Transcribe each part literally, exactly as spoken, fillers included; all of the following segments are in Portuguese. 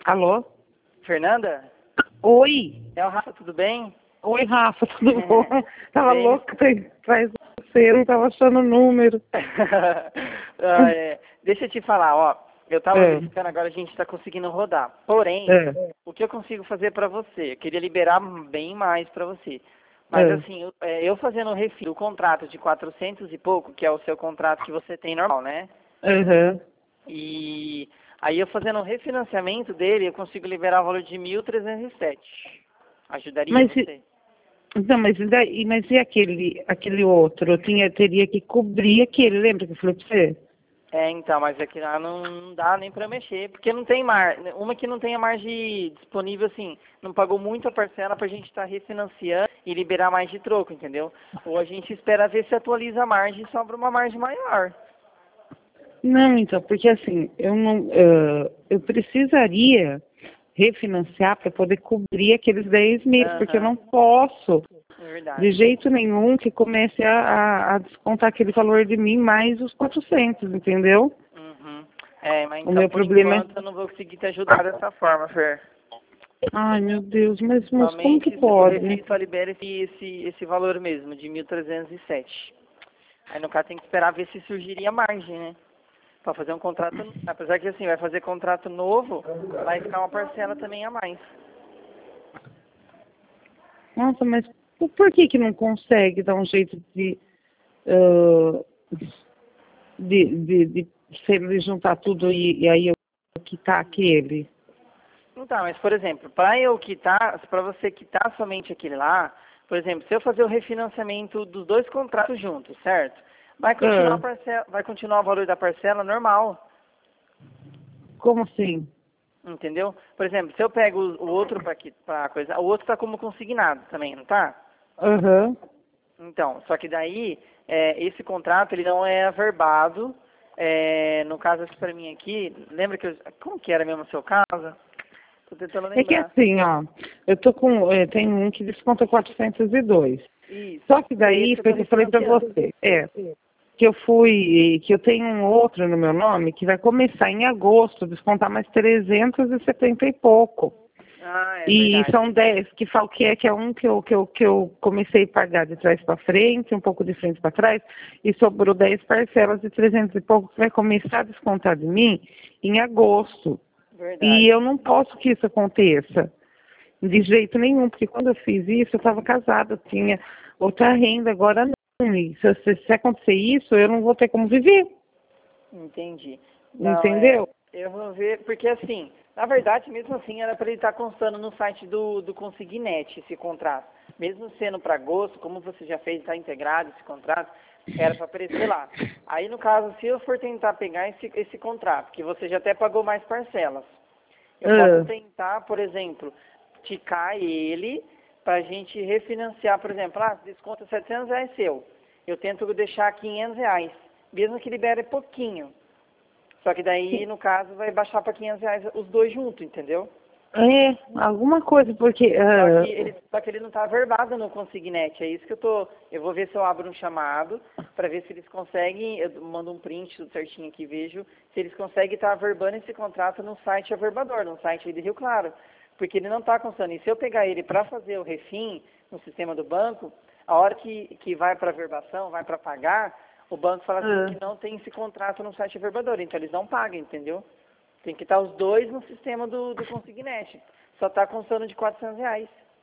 Alô? Fernanda? Oi. É o Rafa, tudo bem? Oi, Rafa, tudo É, bom? Tava bem. louca atrás você, não tava achando o número. Ah, é, deixa eu te falar, ó. Eu tava É, verificando, agora a gente tá conseguindo rodar. Porém, é, o que eu consigo fazer pra você? Eu queria liberar bem mais pra você. Mas é. assim, eu, é, eu fazendo o refil, o contrato de quatrocentos e pouco, que é o seu contrato que você tem normal, né? Aham. E aí eu fazendo o refinanciamento dele, eu consigo liberar o valor de mil trezentos e sete. Ajudaria Mas, e- você? não, mas, e daí, mas e aquele, aquele outro? Eu tinha, teria que cobrir aquele, lembra que eu falei pra você? É, então, mas aqui lá não, não dá nem pra mexer, porque não tem mar, uma que não tem a margem disponível, assim, não pagou muita parcela pra gente estar refinanciando e liberar mais de troco, entendeu? Ou a gente espera ver se atualiza a margem e sobra uma margem maior. Não, então, porque assim, eu não, eh, eu precisaria refinanciar para poder cobrir aqueles dez meses, porque eu Aham, não posso, é de verdade. jeito nenhum, que comece a, a, a descontar aquele valor de mim mais os quatrocentos, entendeu? Uhum. É, mas O então, meu por problema é... enquanto, eu não vou conseguir te ajudar dessa forma, Fer. Ai, meu Deus, mas moço, como que Somente se o pode? refis só libera esse, esse, esse valor mesmo, de mil trezentos e sete. Aí, no caso, tem que esperar ver se surgiria margem, né? Pra fazer um contrato, apesar que assim, vai fazer contrato novo, vai ficar uma parcela também a mais. Nossa, mas por por que que não consegue dar um jeito de, ah, de, de, de, se ele juntar tudo e, e aí eu quitar aquele? Então, mas por exemplo, para eu quitar, para você quitar somente aquele lá, por exemplo, se eu fazer o refinanciamento dos dois contratos juntos, certo? Vai continuar a Ah, parcela, vai continuar o valor da parcela normal, como assim? entendeu? Por exemplo, se eu pego o, o outro para coisa, o outro está como consignado também, não tá? Aham. Então, só que daí, é, esse contrato, ele não é averbado. É, no caso aqui para mim aqui, lembra que eu, como que era mesmo o seu caso? Tô tentando É que lembrar. assim, ó, eu tô com, eh, tem um que desconta quatrocentos e dois. Isso, Só que que é esse daí que eu foi tô o que eu falei pra refinanciando. você. É, que eu fui, que eu tenho um outro no meu nome que vai começar em agosto, descontar mais trezentos e setenta e pouco. Ah, é E verdade. são dez, que fal que é que é um que eu, que eu, que eu comecei a pagar de trás para frente, um pouco de frente para trás, e sobrou dez parcelas de trezentos e pouco que vai começar a descontar de mim em agosto. E Verdade. eu não posso que isso aconteça, de jeito nenhum, porque quando eu fiz isso, eu estava casada, eu tinha outra renda, agora não. E se, se, se acontecer isso, eu não vou ter como viver, Entendi. Não, é. entendeu? Eu vou ver, porque assim, na verdade, mesmo assim, era para ele estar constando no site do, do Consignet esse contrato. Mesmo sendo para agosto, como você já fez, está integrado esse contrato, era para aparecer lá. Aí, no caso, se eu for tentar pegar esse, esse contrato, que você já até pagou mais parcelas, eu posso Ah, tentar, por exemplo, ticar ele para a gente refinanciar, por exemplo, ah, desconto setecentos reais seu. Eu tento deixar quinhentos reais, mesmo que libere pouquinho. Só que daí, no caso, vai baixar para quinhentos reais os dois juntos, entendeu? é, alguma coisa, porque... Só que ah, ele, só que ele não está verbado no Consignet, é isso que eu tô... Eu vou ver se eu abro um chamado para ver se eles conseguem, eu mando um print tudo certinho aqui, vejo, se eles conseguem estar averbando esse contrato no site averbador, no site aí de Rio Claro. Porque ele não está constando. E se eu pegar ele para fazer o refim no sistema do banco, a hora que, que vai para averbação, vai para pagar, o banco fala assim ah, que não tem esse contrato no site averbador, então eles não pagam, entendeu? Tem que estar os dois no sistema do, do Consignet. Só está constando de quatrocentos reais.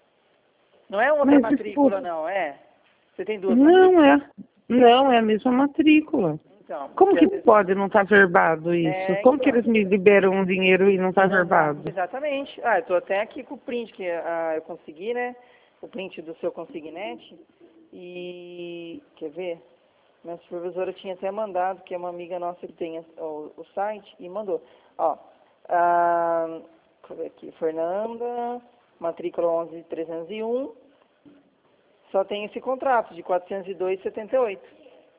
Não é outra mas matrícula, desculpa, não, é? Você tem duas não matrículas? é, não é a mesma matrícula. Então, Como porque que às vezes... pode não estar verbado isso? É, Como que então. eles me liberam um dinheiro e não está E não tá, verbado? exatamente. Ah, eu tô até aqui com o print que ah, eu consegui, né? O print do seu Consignet. E, quer ver? Minha supervisora tinha até mandado, que é uma amiga nossa que tem o, o site, e mandou. Ó, ah, deixa eu ver aqui, Fernanda, matrícula onze mil trezentos e um, só tem esse contrato de quatrocentos e dois vírgula setenta e oito.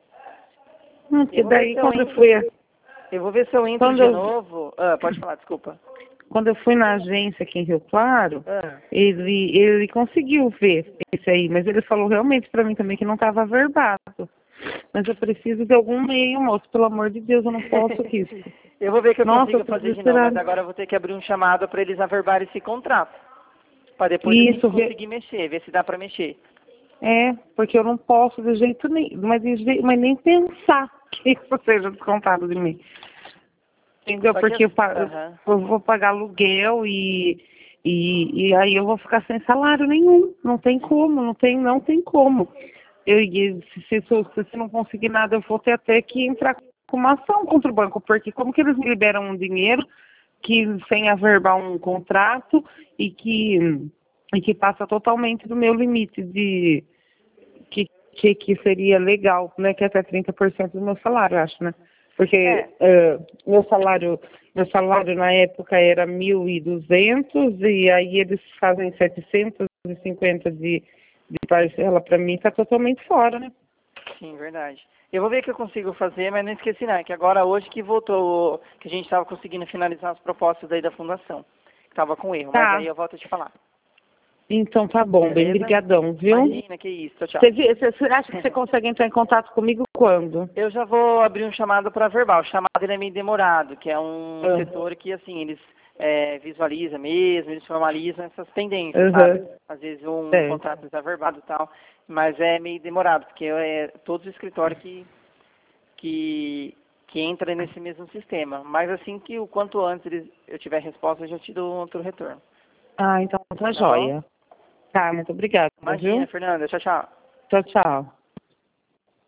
Não, Eu porque vou ver daí se eu quando eu entro, fui, a- eu vou ver se eu entro quando de eu, novo. Ah, pode falar, desculpa. quando eu fui na agência aqui em Rio Claro, Ah, ele, ele conseguiu ver esse aí, mas ele falou realmente para mim também que não estava verbado. Mas eu preciso de algum meio, moço, pelo amor de Deus, eu não posso que isso. Eu vou ver o que eu Nossa, consigo eu tô fazer de novo, desesperada. mas agora eu vou ter que abrir um chamado para eles averbarem esse contrato. Para depois a Isso, gente vê- conseguir mexer, ver se dá para mexer. É, porque eu não posso de jeito nenhum, mas, de jeito, mas nem pensar que isso seja descontado de mim. Entendeu? Só que Porque eu, assim, pa- aham. eu vou pagar aluguel e, e, e aí eu vou ficar sem salário nenhum. Não tem como, não tem, não tem como. Eu, e se, se, se, se não conseguir nada, eu vou ter até que entrar com uma ação contra o banco, porque como que eles me liberam um dinheiro que sem averbar um contrato e que, e que passa totalmente do meu limite de que, que, que seria legal, né? Que é até trinta por cento do meu salário, acho, né? Porque É. eh, meu salário, meu salário na época era mil e duzentos e aí eles fazem setecentos e cinquenta de, de parcela para mim, tá totalmente fora, né? Sim, verdade. Eu vou ver o que eu consigo fazer, mas não esqueci não, é que agora hoje que voltou, que a gente estava conseguindo finalizar as propostas aí da fundação. Estava com erro, mas Tá. aí eu volto a te falar. Então tá bom, bem Beleza? brigadão, viu? Imagina, que isso. Tchau, Você, tchau. vi- você, você acha que você consegue entrar em contato comigo quando? Eu já vou abrir um chamado para verbal. O chamado ele é meio demorado, que é um Ah, setor que, assim, eles é, visualizam mesmo, eles formalizam essas tendências, sabe? Aham, Às vezes um certo. contrato está verbado e tal, mas é meio demorado, porque é todos os escritórios que, que, que entram nesse mesmo sistema. Mas assim que o quanto antes eles, eu tiver resposta, eu já te dou outro retorno. Ah, então tá Tá bom? joia. Tá, muito obrigada, Imagina, viu? Fernanda. Tchau, tchau. Tchau, tchau.